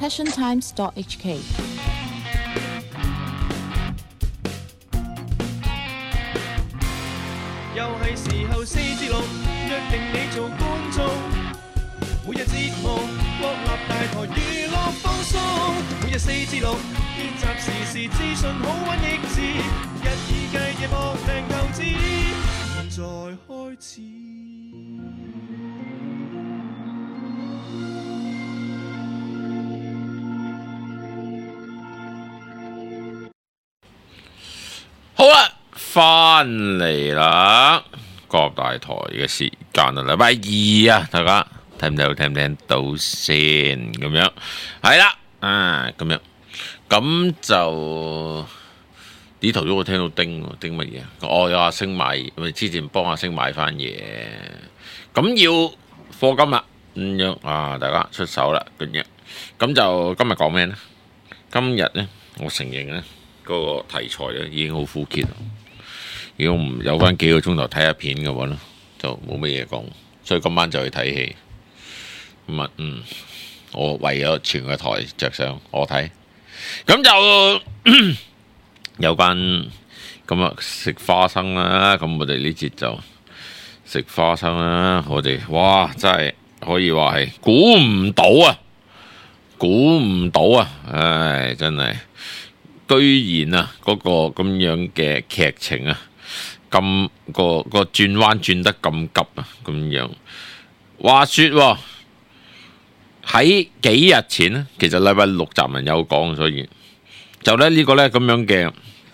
passiontimes.hk。 又係時候4至6，約定你做觀眾。每日節目，國立大台娛樂放送。每日4至6，結集時事資訊好玩益智，日以繼夜搏命投資。現在開始。 好啦，翻嚟啦，國立大台嘅時間啊，禮拜二啊，大家聽唔聽到先？咁樣係啦，咁樣咁就呢頭都我聽到叮乜嘢？我有阿星買，咪之前幫阿星買翻嘢，咁要課金啦，咁樣啊，大家出手啦，咁樣咁就今日講咩呢？今日呢，我承認呢。嗰個題材咧已經好枯竭，如果唔有翻幾個鐘頭睇下片嘅話咧，就冇乜嘢講，所以今晚就去睇戲。咁啊，我為咗全個台着想，我睇，咁就有關咁啊食花生啦。咁我哋呢節就食花生啦。我哋哇，真係可以話係估唔到啊！唉，真係。居然啊，嗰個咁樣嘅劇情啊，咁個轉彎轉得咁急啊，咁樣。話說喺幾日前咧，其實禮拜六集文有講，所以就咧呢個咧咁樣嘅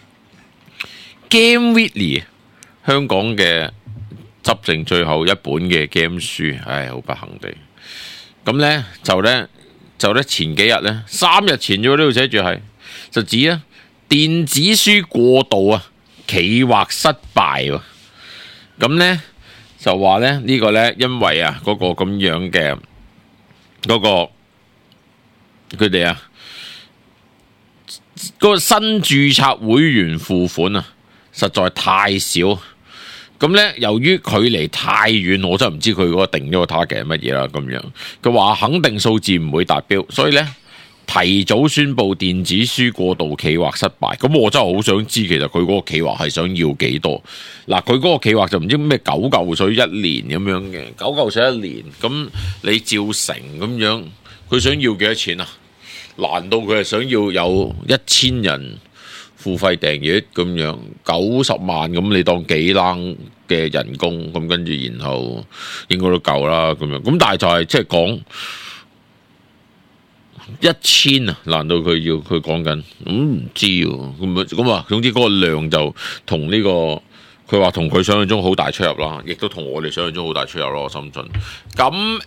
Game Weekly 香港嘅執剩最後一本嘅 game 書，唉，好不幸地，咁咧就咧前幾日咧3日前咗呢度寫住係。就指啊，電子書過度啊，企劃失敗喎。咁呢，就話咧呢個呢，因為啊嗰個咁樣嘅嗰個佢哋啊嗰個新註冊會員付款啊，實在太少。咁呢，由於距離太遠，我真係唔知佢嗰個定咗個 target 係乜嘢啦。咁樣佢話肯定數字唔會達標，所以呢。提早宣布電子書過度企劃失敗，咁我真係好想知其實佢嗰個企劃係想要幾多？嗱，佢嗰個企劃就唔知咩9嚿水一年咁樣嘅，9嚿水一年，咁你照成咁樣，佢想要幾多錢啊？難道佢係想要有1000人付費訂閱咁樣90萬咁？你當幾冷嘅人工咁，跟住然後應該都夠啦咁樣。咁但係就係即係講。1000啊？難道佢講緊？唔知喎。咁啊，總之嗰個量就同呢個佢話同佢想象中好大出入啦，亦都同我哋想象中好大出入咯。我深信。咁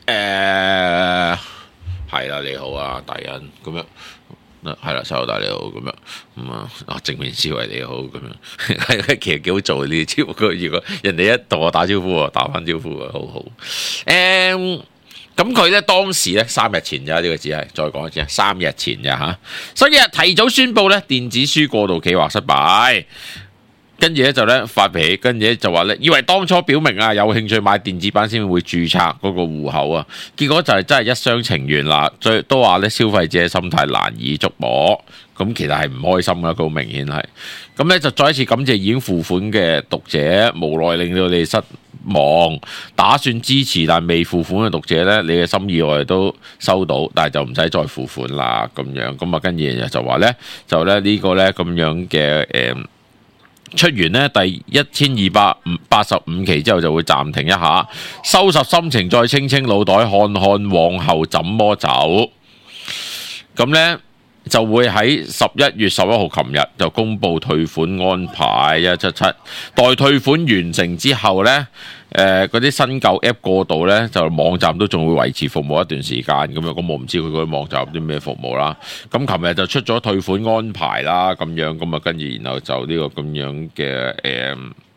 係啦，你好啊，大人咁樣，係啦，細佬大你好咁樣，咁啊正面思維你好咁樣，其實幾好做呢啲招。如果人哋一同我打招呼，打翻招呼啊，好好。咁佢咧當時咧3日前咋，呢個只係再講一次，3日前咋吓，所以提早宣布咧電子書過度企劃失敗，跟住咧就咧發脾氣，跟住咧就話咧以為當初表明啊有興趣買電子版先會註冊嗰個戶口啊，結果就係真係一廂情願啦，最都話咧消費者心態難以捉摸，咁其實係唔開心噶，佢好明顯係，咁咧就再一次感謝已經付款嘅讀者，無奈令到你失望，打算支持但未付款嘅讀者呢，你嘅心意我哋都收到，但係就唔使再付款啦咁樣。咁啊，跟住就話呢，就咧呢個呢咁樣嘅出完呢第1285期之後就會暫停一下，收拾心情，再清清腦袋，看看往後怎麼走。咁呢。就會喺11月11號琴日就公布退款安排177，待退款完成之後呢，嗰啲新舊 app 過渡呢，就網站都仲會維持服務一段時間咁樣，咁我唔知佢嗰啲網站有啲咩服務啦。咁琴日就出咗退款安排啦，咁樣咁啊，跟住然後就呢個咁樣嘅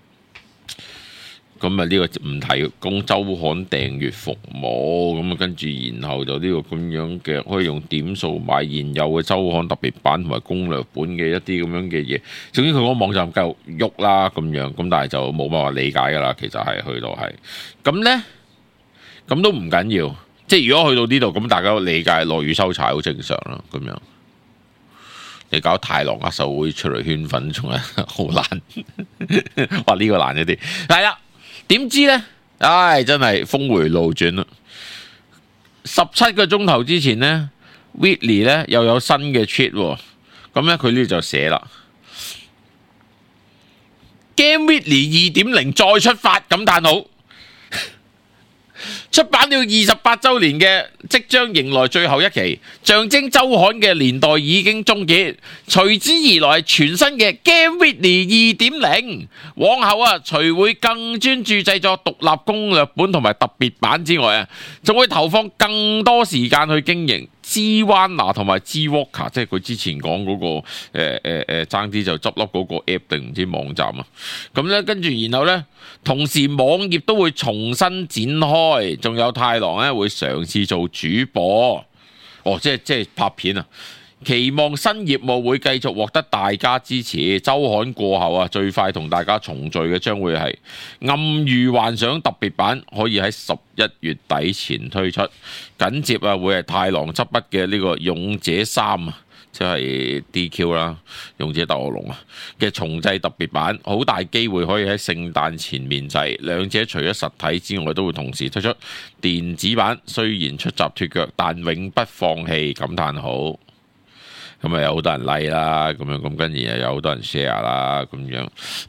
咁啊呢個唔提供週刊訂閱服務，咁啊跟住然後就呢個咁樣嘅可以用點數買現有嘅週刊特別版同埋攻略本嘅一啲咁樣嘅嘢，總之佢嗰個網站繼續喐啦咁樣，咁但係就冇乜話理解噶啦，其實係去到係咁呢，咁都唔緊要， 即係如果去到呢度，咁大家理解落雨收柴好正常啦。咁樣你搞太郎握手會出嚟圈粉，仲係好難。哇！呢個難一啲。係啦，點知咧？唉，真係峰回路轉啦。17個鐘頭之前咧 ，Whitley 咧又有新嘅 tweet 喎。咁咧佢呢就寫啦。Game Whitley 2.0再出發，感嘆號！出版了28週年嘅，即將迎來最後一期，象徵週刊嘅年代已經終結，隨之而來全新嘅 Game Whitley 2.0。往後啊，除會更專注製作獨立攻略本同埋特別版之外啊，仲會投放更多時間去經營G-Runner 同埋 G-Walker， 即係佢之前講嗰個爭啲就執笠嗰個 app 定唔知網站啊。咁咧跟住然後咧，同時網頁都會重新展開，仲有太郎咧會嘗試做主播。哦，即係拍片啊！期望新業務會繼續獲得大家支持。周刊過後啊，最快同大家重聚嘅將會係暗喻幻想特別版，可以喺11月底前推出。緊接啊，會係太郎執筆嘅呢個勇者3啊，即係 DQ 啦，勇者鬥惡龍啊嘅重製特別版，好大機會可以喺聖誕前面世。兩者除咗實體之外，都會同時推出電子版。雖然出閘脫腳，但永不放棄，感嘆號。咁啊有好多人 like 啦，咁樣咁跟住又有好多人 share 啦，咁樣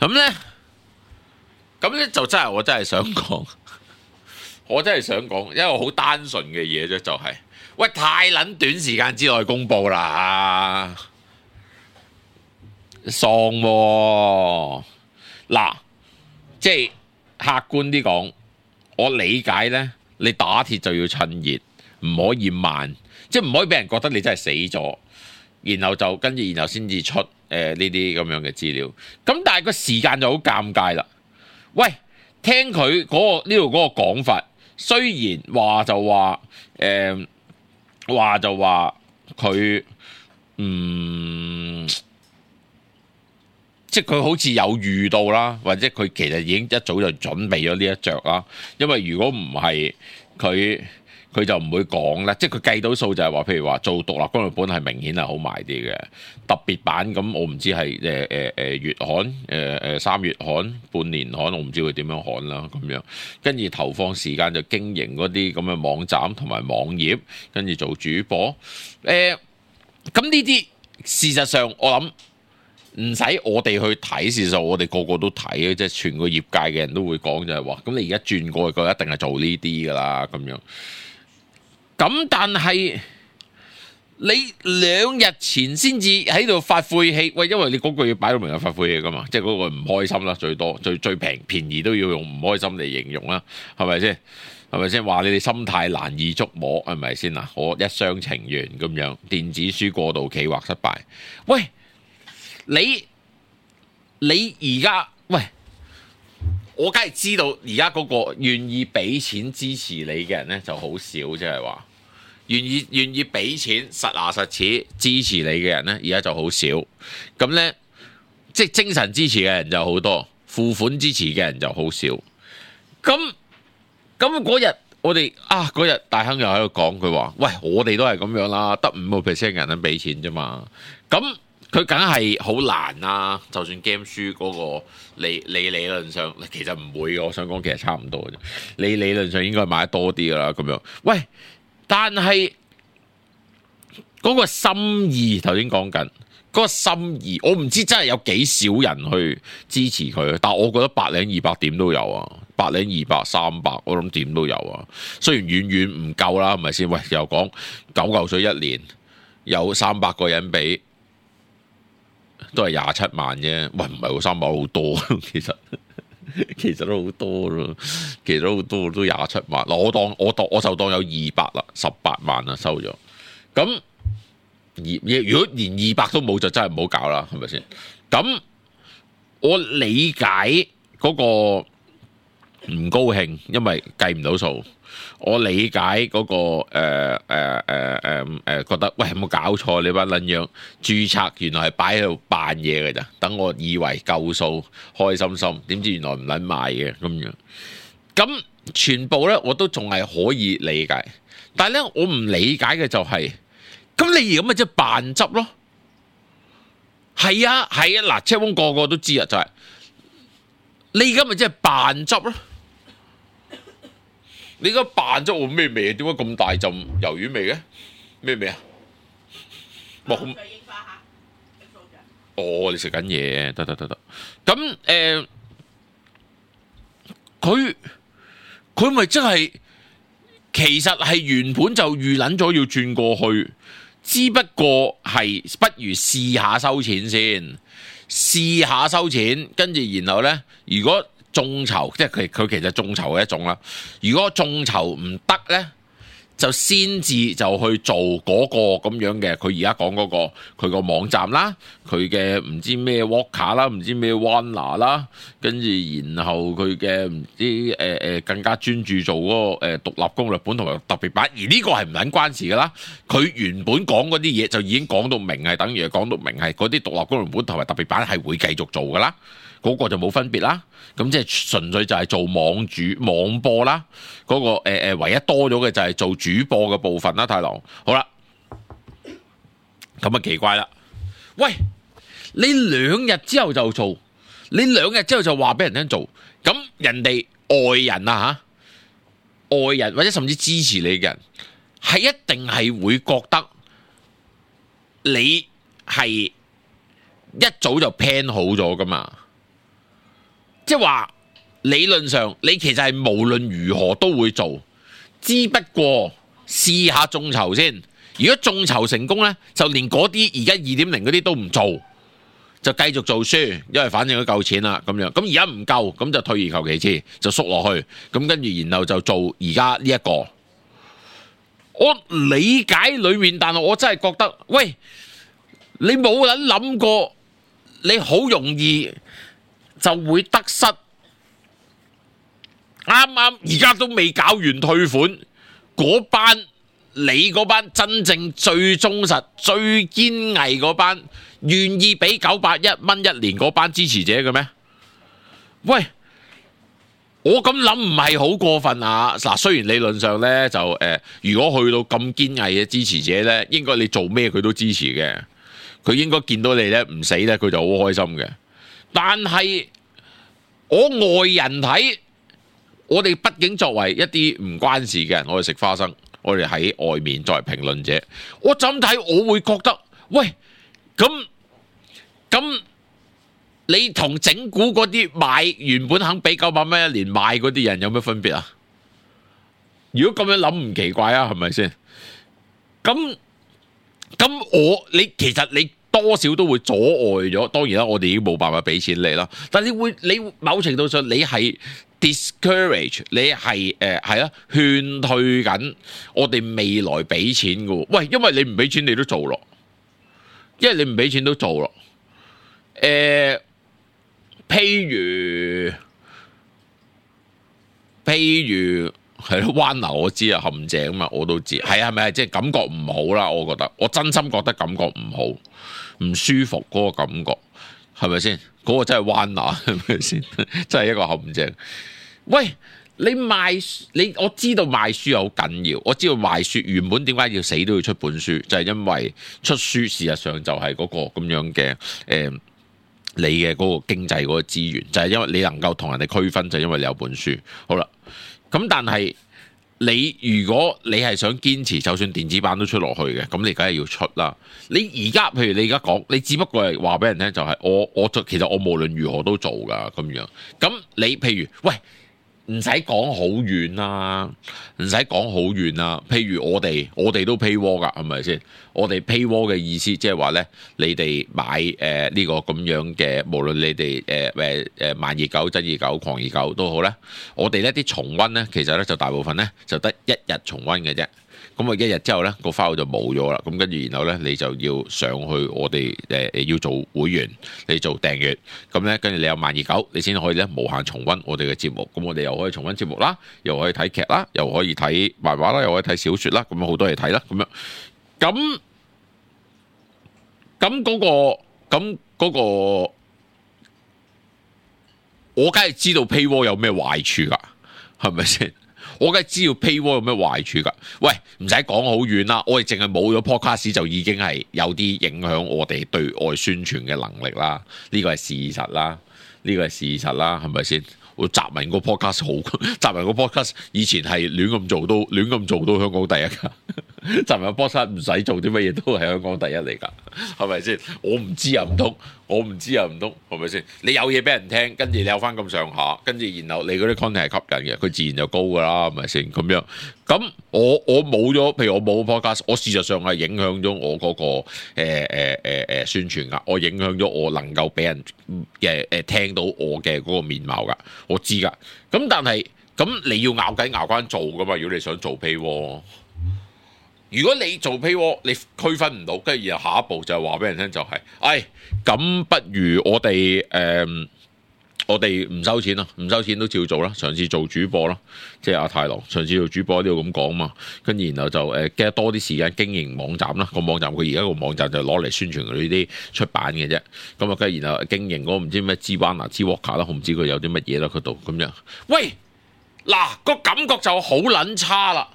咁咧就真係我真係想講，我真係想講一個好單純嘅嘢啫，就係喂太撚短時間之內公佈啦，喪喎嗱，即係客觀啲講，我理解咧，你打鐵就要趁熱，唔可以慢，即係唔可以俾人覺得你真係死咗。然後就跟住，然後先至出呢啲咁樣嘅資料。咁但係個時間就好尷尬啦。喂，聽佢呢度嗰個講法，雖然話就話佢即係佢好似有預到啦，或者佢其實已經一早就準備咗呢一着啦。因為如果唔係佢就唔會講啦，即係佢計到數就係話，譬如話做獨立攻略本係明顯係好賣啲嘅，特別版咁我唔知係月刊3月刊半年刊，我唔知佢點樣刊啦咁樣，跟住投放時間就經營嗰啲咁嘅網站同埋網頁，跟住做主播，咁呢啲事實上我諗唔使我哋去睇，事實上我哋個個都睇嘅，即係全個業界嘅人都會講就係話，咁你而家轉過去，佢一定係做呢啲噶啦咁樣。咁但係你2日前先至喺度發晦氣，喂，因為你嗰個要擺到明係發晦氣噶嘛，即係嗰個唔開心啦，最多最便宜都要用唔開心嚟形容啦，係咪先？係咪先？話你哋心態難以捉摸，係咪先啊？我一廂情願咁樣，電子書過度企劃失敗。喂，你而家喂？我梗係知道而家嗰個願意俾錢支持你嘅人咧就好少，即係話願意俾錢實牙實齒支持你嘅人咧，而家就好少。咁咧，即係精神支持嘅人就好多，付款支持嘅人就好少。咁嗰日我哋嗰日大亨又喺度講，佢話：喂，我哋都係咁樣啦，得5% 人肯俾錢啫嘛。咁佢梗係好難啦，就算 game 書嗰個理論上其實唔會嘅，我想講其實差唔多啫。你理論上應該買得多啲噶啦，咁樣。喂，但係嗰個心意頭先講緊嗰個心意，我唔知真係有幾少人去支持佢，但我覺得100-200點都有啊，100-200-300，我諗點都有啊。雖然遠遠唔夠啦，係咪先？喂，又講9嚿水一年，有300個人俾。都係27萬啫，喂，唔係喎，300好多，其實都好多咯，其實都好多都27萬。嗱，我就當有200啦，18萬啦收咗。咁如果連200都冇，就真係唔好搞啦，係咪先？咁我理解嗰個唔高興，因為計唔到數。我理解嗰個覺得喂，有冇搞錯？你班撚樣註冊原來係擺喺度扮嘢嘅咋？等我以為夠數開心心，點知原來唔撚賣嘅咁樣。咁全部咧我都仲係可以理解， 但係咧，我唔理解嘅就係、咁你而家咪即係扮執咯？係啊，嗱，車翁個個都知啊，就係、你而家咪即係扮執咯？你而家扮執我咩味？點解咁大陣魷魚味嘅？咩味啊？冇。哦，你食緊嘢，得。咁佢咪真係，其實係原本就預諗咗要轉過去，只不過係不如試下收錢先，試下收錢，跟住然後呢，如果眾籌，即係佢其實眾籌嘅一種啦。如果眾籌唔得呢，就先至就去做嗰個咁樣嘅，佢而家講嗰個佢個網站啦，佢嘅唔知咩 Walker 啦，唔知咩 Wana 啦，跟住然後佢嘅唔知更加專注做嗰個獨立攻略本同埋特別版，而呢個係唔撚關事噶啦。佢原本講嗰啲嘢就已經講到明，係等於講到明係嗰啲獨立攻略本同埋特別版係會繼續做噶啦，嗰個就冇分別啦。咁即係純粹就係做網播啦，嗰個唯一多咗嘅就係做主播嘅部分啦，太郎。好啦，咁啊奇怪啦，喂，你2日之後就做，你2日之後就話俾人聽做，咁人哋外人啊嚇，外人或者甚至支持你嘅人，係一定係會覺得你係一早就 plan 好咗噶嘛。即係話理論上你其實係無論如何都會做，只不過試下眾籌先。如果眾籌成功呢，就連嗰啲而家2.0嗰啲都唔做，就繼續做書，因為反正都夠錢啦咁樣。咁而家唔夠，咁就退而求其次，就縮落去。咁跟住然後就做而家呢一個。我理解裏面，但係我真係覺得，喂，你冇人諗過，你好容易就會得失，啱而家都未搞完退款，嗰班你嗰班真正最忠實、最堅毅嗰班，願意俾901蚊1年嗰班支持者嘅咩？喂，我咁諗唔係好過分啊！嗱，雖然理論上呢，就如果去到咁堅毅嘅支持者呢，應該你做咩佢都支持嘅，佢應該見到你呢唔死呢，佢就好開心嘅。但係我外人睇，我哋畢竟作為一啲唔關事嘅人，我哋食花生，我哋喺外面作為評論者，我怎睇我會覺得，喂，咁你同整蠱嗰啲買原本肯俾900蚊1年買嗰啲人有咩分別啊？如果咁樣諗唔奇怪啊，係咪先？咁你其實你多少都會阻礙咗，當然啦，我哋已經冇辦法俾錢你啦。但你某程度上你係 discourage， 你係係啦，勸退緊我哋未來俾錢嘅。喂，因為你唔俾錢你都做咯，因為你唔俾錢都做咯。譬如係咯，灣流我知啊，陷阱啊嘛，我都知。係咪即係感覺唔好啦？我覺得，我真心覺得感覺唔好，唔舒服嗰個感覺，係咪先？嗰個真係灣流，係咪先？真係一個陷阱。喂，我知道賣書好緊要，我知道賣書原本點解要死都要出本書，就係因為出書事實上就係嗰個咁樣嘅你嘅嗰個經濟嗰個資源，就係因為你能夠同人哋區分，就因為你有本書。好啦。咁但係你如果你係想堅持，就算電子版都出落去嘅，咁你梗係要出啦。你而家譬如你而家講，你只不過係話俾人聽，就係其實我無論如何都做噶咁樣。咁你譬如喂，唔使講好遠啦，唔使講好遠啦。譬如我哋都 paywall 噶，係咪先？我哋 paywall 嘅意思即係話咧，你哋買呢個咁樣嘅，無論你哋慢熱狗、真熱狗、狂熱狗都好咧，我哋呢啲重溫咧，其實咧就大部分咧就得1日重溫嘅啫。咁啊1日之後咧個 file 就冇咗啦。咁跟住然後咧你就要上去我哋要做會員，你做訂閱，咁咧跟住你有慢熱狗，你先可以咧無限重溫我哋嘅節目。咁我哋又可以重溫節目啦，又可以睇劇啦，又可以睇漫畫啦，又可以睇小說啦，咁好多嘢睇啦，咁樣。咁嗰個，我梗係知道 paywall 有咩壞處噶，係咪先？ 我梗係知道 paywall 有咩壞處㗎。喂，唔使講好遠啦，我哋淨係冇咗 podcast 就已經係有啲影響我哋對外宣傳嘅能力啦。呢個係事實啦，係咪先？我集文個 podcast 好，集文個 podcast 以前係亂咁做到香港第一㗎。集文個 podcast 唔使做啲乜嘢都係香港第一嚟㗎，係咪先？我唔知又唔通，係咪先？你有嘢俾人聽，跟住你有翻咁上下，跟住然後你嗰啲 content 係吸引嘅，佢自然就高㗎啦，係咪先？咁樣，咁我冇咗，譬如我冇 podcast，我事實上係影響咗我嗰個宣傳㗎，我影響咗我能夠俾人聽到我嘅嗰個面貌㗎，我知㗎。咁但係咁你要咬緊牙關做㗎嘛？如果你想做 paywall。如果你做 paywall，你區分唔到，跟住然後下一步就係話俾人聽就係，咁不如我哋唔收錢啦，唔收錢都照做啦，嘗試做主播啦，即係阿太郎嘗試做主播呢度咁講嘛，跟住然後就驚多啲時間經營網站啦，個網站佢而家個網站就攞嚟宣傳佢呢啲出版嘅啫，咁啊跟住然後經營嗰個唔知咩 G1 啦，我唔知佢有啲乜嘢啦嗰度咁樣，喂，嗱個感覺就好撚差啦。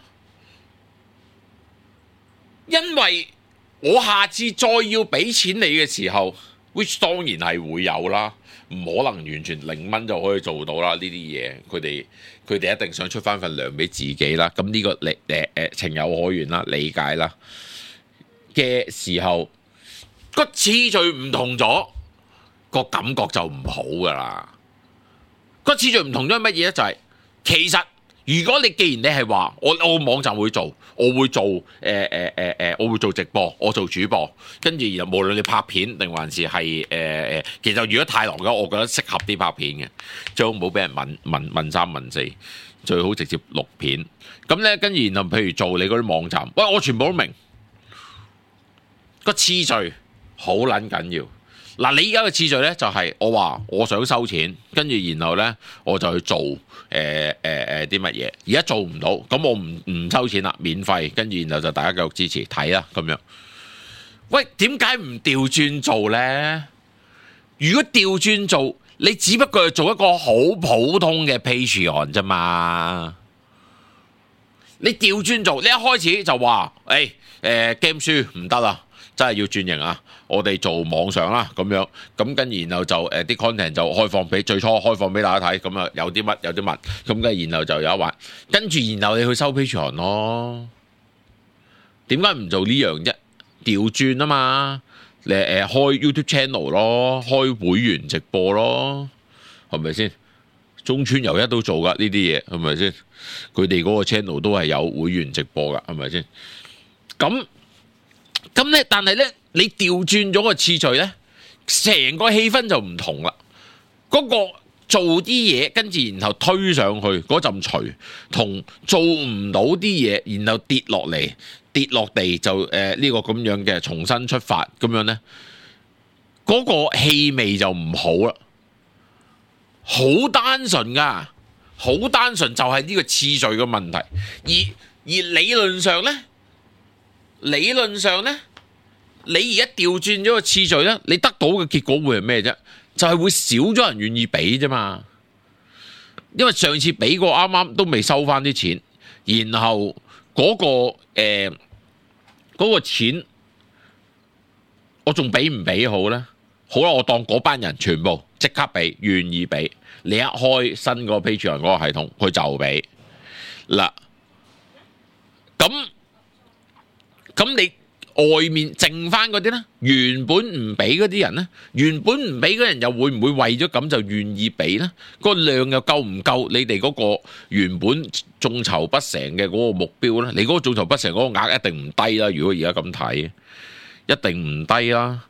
因為我下次再要俾錢你嘅時候 ，which 當然係會有啦，唔可能完全0蚊就可以做到啦。呢啲嘢佢哋一定想出翻份糧俾自己啦。咁呢個情有可原啦，理解啦嘅時候，個次序唔同咗，個感覺就唔好噶啦。個次序唔同咗係乜嘢咧？就係其實。如果你既然你係話我網站會做，我會做我會做直播，我做主播，跟住然後無論你拍片定還是係其實如果太郎嘅，我覺得適合啲拍片嘅，最好唔好俾人問三問四，最好直接錄片。咁咧跟住然後譬如做你嗰啲網站，喂我全部都明，個次序好撚緊要。嗱，你而家嘅次序咧就係我話我想收錢，跟住然後咧我就去做啲乜嘢。而家做唔到，咁我唔收錢啦，免費。跟住然後就大家繼續支持睇啦，咁樣。喂，點解唔調轉做咧？如果調轉做，你只不過係做一個好普通嘅 Patreon 啫嘛。你調轉做，你一開始就話game 書唔得啦。真係要轉型啊！我哋做網上啦，咁樣咁跟然後就啲 content 就開放俾最初開放俾大家睇，咁啊有啲乜，咁跟然後就有一環，跟住然後你去收 Patreon 咯。點解唔做呢樣啫？調轉啊嘛，開 YouTube channel 咯，開會員直播咯，係咪先？中村悠一都做噶呢啲嘢，係咪先？佢哋嗰個 channel 都係有會員直播噶，係咪先？咁咧，但係咧，你調轉咗個次序咧，成個氣氛就唔同啦。嗰個做啲嘢，跟住然後推上去嗰陣除，同做唔到啲嘢，然後跌落地就呢個咁樣嘅重新出發咁樣咧，嗰個氣味就唔好啦。好單純噶，好單純就係呢個次序嘅問題。而理論上咧。你而家調轉咗個次序咧，你得到嘅結果會係咩啫？就係會少咗人願意俾啫嘛。因為上次俾過啱啱都未收翻啲錢，然後嗰個錢我仲俾唔俾好咧？好啦，我當嗰班人全部即刻俾，願意俾。你一開新嗰個 Patreon 嗰個系統，佢就俾嗱。咁你外面剩翻嗰啲咧，原本唔俾嗰啲人咧，原本唔俾嗰人又會唔會為咗咁就願意俾咧？個量又夠唔夠你哋嗰個原本眾籌不成嘅嗰個目標咧？你嗰個眾籌不成嗰個額一定唔低啦。如果而家咁睇，一定唔低啦。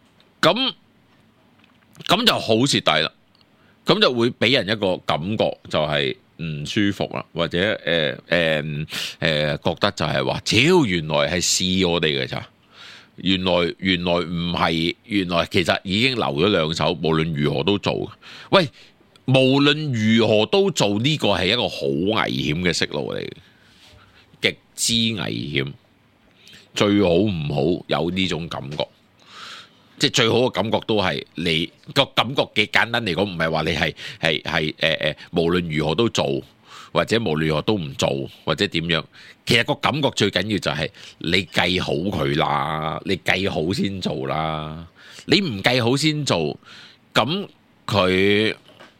咁就好蝕底啦。咁就會俾人一個感覺就係唔舒服啦，或者覺得就係話，原來係試我哋嘅咋？原來唔係，原來其實已經留咗兩手，無論如何都做。喂，無論如何都做呢個係一個好危險嘅息路嚟嘅，極之危險。最好唔好有呢種感覺。即係最好嘅感覺都係你個感覺嘅，簡單嚟講，唔係話你係無論如何都做， 或者無論如何都唔做，或者點樣，其實個感覺最緊要就係你計好佢啦，你計好先做啦。你唔計好先做，咁佢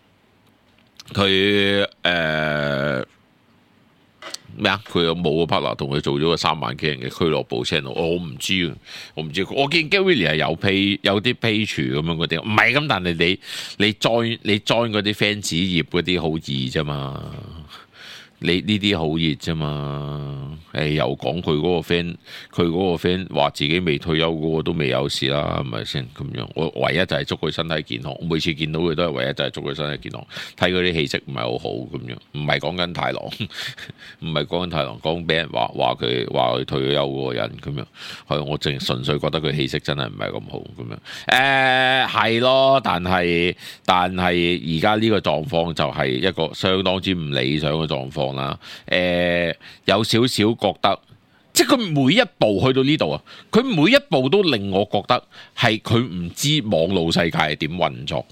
咩啊？佢有冇個 partner 同佢做咗個3萬幾人嘅俱樂部 channel？我唔知啊，我唔知。我見 Gary 係有啲 page 咁樣嗰啲，唔係咁，但係你 join 嗰啲 fans 頁嗰啲好易啫嘛。你呢啲好熱啫嘛，又講佢嗰個 friend 話自己未退休嗰個都未有事啦，係咪先咁樣？我唯一就係祝佢身體健康，我每次見到佢都係唯一就係祝佢身體健康。睇佢啲氣息唔係好好咁樣，唔係講緊太郎，唔係講緊太郎，講俾人話佢退咗休嗰個人咁樣。係我純粹覺得佢氣息真係唔係咁好咁樣。係咯，但係而家呢個狀況就係一個相當之唔理想嘅狀況。有少少覺得，即係佢每一步去到呢度啊，佢每一步都令我覺得係佢唔知網絡世界係點運作。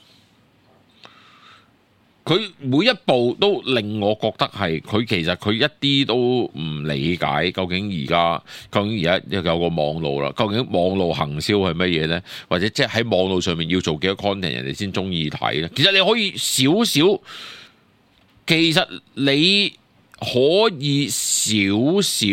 佢每一步都令我覺得係佢其實佢一啲都唔理解究竟而家有個網絡啦，究竟網絡行銷係乜嘢呢？或者即係喺網絡上面要做幾多 content 人哋先中意睇呢？其實你可以少少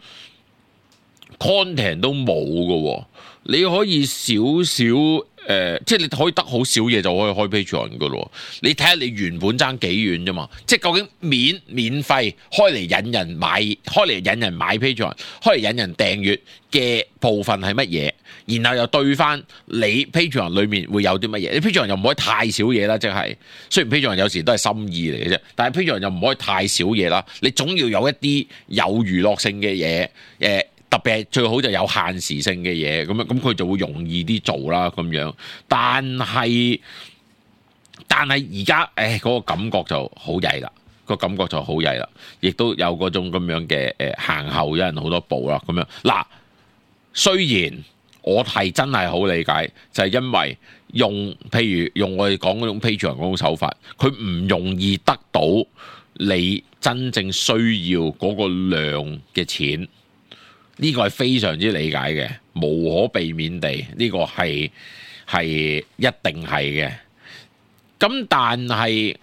content 都冇嘅，你可以少少即係你可以得好少嘢就可以開 Patreon 嘅咯。你睇下你原本爭幾遠啫嘛？即係究竟免費開嚟引人買 Patreon， 開嚟引人訂閱嘅部分係乜嘢？然後又對翻你 Patreon 裏面會有啲乜嘢？你 Patreon 又唔可以太少嘢啦，即係雖然 Patreon 有時都係心意嚟嘅啫，但係 Patreon 又唔可以太少嘢啦。你總要有一啲有娛樂性嘅嘢，特別係最好就有限時性嘅嘢，咁佢就會容易啲做啦咁樣。但係而家嗰個感覺就好曳啦，亦都有嗰種咁樣嘅行後有人好多步啦咁樣。嗱，雖然我係真係好理解，就係因為譬如用我哋講嗰種 Patreon 嗰種手法，佢唔容易得到你真正需要嗰個量嘅錢。呢個係非常之理解嘅，無可避免地，呢個係一定係嘅。咁但係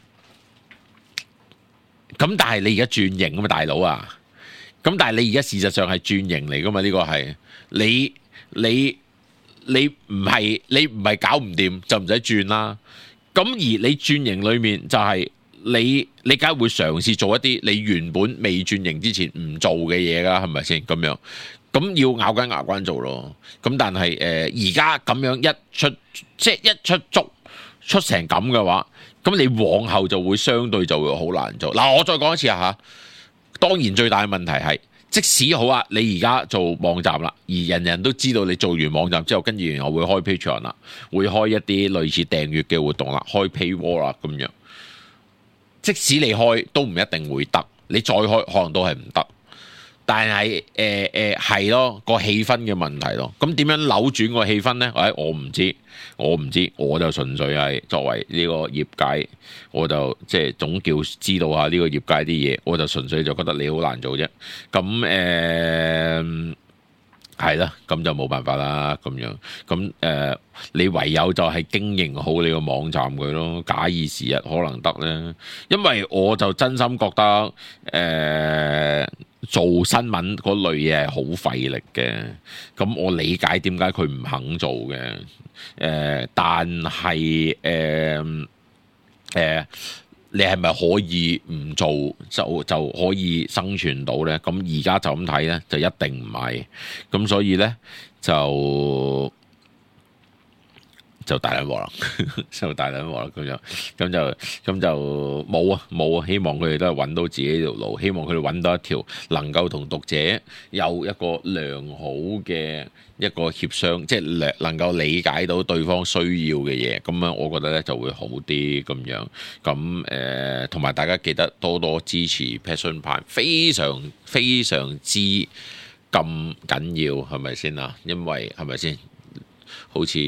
你而家轉型啊嘛，大佬啊！咁但係你而家事實上係轉型嚟噶嘛？呢個係你唔係搞唔掂就唔使轉啦。咁而你轉型裏面就係你梗係會嘗試做一啲你原本未轉型之前唔做嘅嘢噶，係咪先咁樣？咁要咬緊牙關做咯。咁但係而家咁樣一出成咁嘅話，咁你往後就會相對就會好難做。嗱，我再講一次啊嚇。當然最大嘅問題係，即使好啊，你而家做網站啦，而人人都知道你做完網站之後，跟住然後會開 Patreon 啦，會開一啲類似訂閱嘅活動啦，開 Paywall 啦咁樣。即使你開都唔一定會得，你再開可能都係唔得。但係係咯，個氣氛嘅問題咯。咁點樣扭轉個氣氛呢？我唔知，我就純粹係作為呢個業界，我就即係總叫知道下呢個業界啲嘢，我就純粹就覺得你好難做啫。咁係啦，咁就冇辦法啦，咁樣咁你唯有就係經營好你個網站佢咯，假以時日可能得咧。因為我就真心覺得做新聞嗰類嘢係好費力嘅，咁我理解點解佢唔肯做嘅，但係你係咪可以唔做就可以生存到呢？咁而家就咁睇呢，就一定唔係。咁所以呢，就大撚鑊啦，就大撚鑊啦咁就冇啊！希望佢哋都係揾到自己條路，希望佢哋揾到一條能夠同讀者有一個良好嘅一個協商，即係能夠理解到對方需要嘅嘢，咁樣我覺得咧就會好啲咁樣。咁同埋大家記得多多支持 Passion 派，非常非常之咁緊要，係咪先啊？因為係咪先？好似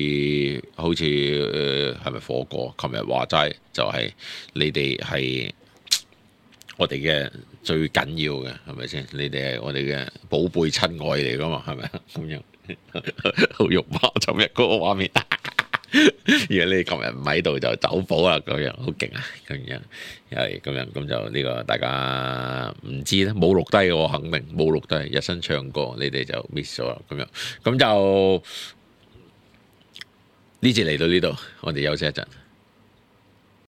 係咪火過？琴日話齋就係你哋係我哋嘅最緊要嘅係咪先？你哋係我哋嘅寶貝親愛嚟噶嘛？係咪啊？咁樣好肉麻，尋日嗰個畫面。如果你琴日唔喺度就走寶啦，咁樣好勁啊！咁樣又係咁樣，咁就呢個大家唔知咧，冇錄低嘅我肯定冇錄低，日新唱歌，你哋就 miss 咗啦。咁樣咁就呢節嚟到呢度，我哋休息一陣。